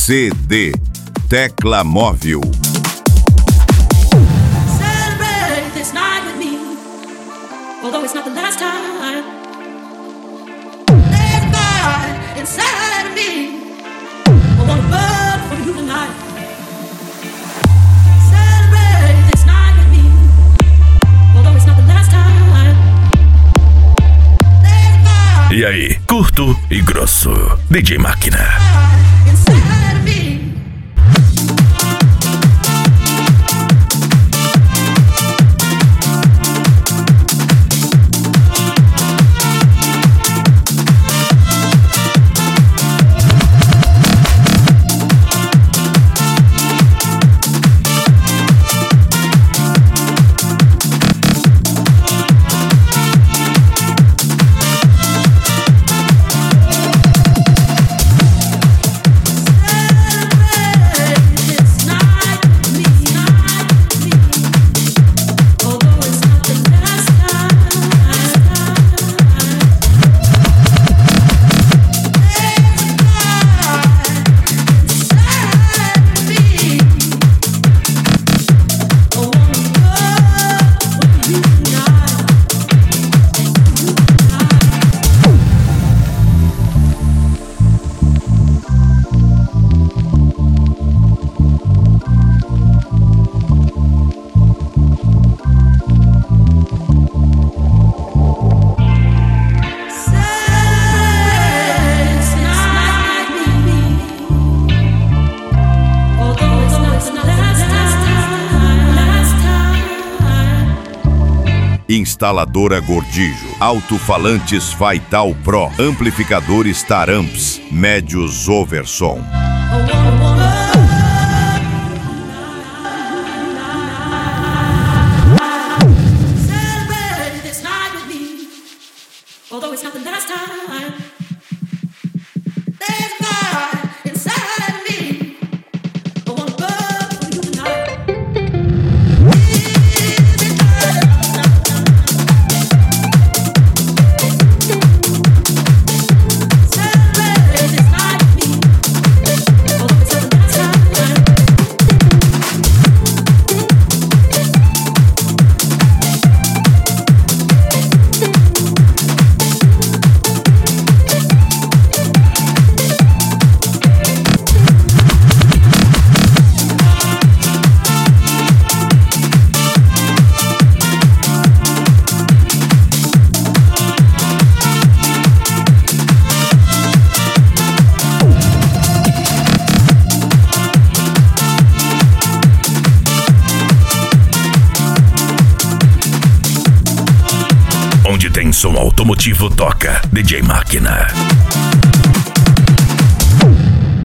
CD Tecla Móvel. Celebrate this night with me, although it's not the last time. There's fire inside of me, I wanna burn for you tonight. Celebrate this night with me, although it's not the last time. There's fire. E aí, curto e grosso, DJ Máquina. Inside of me. Instaladora Gordijo, alto-falantes Faital Pro, amplificadores Taramps, médios Overson. Celebrate this night with me, although it's not the last time. There's fire inside of me, I wanna burn for you tonight. Celebrate this night with me, although it's not the last time. Onde tem som automotivo, toca DJ Máquina.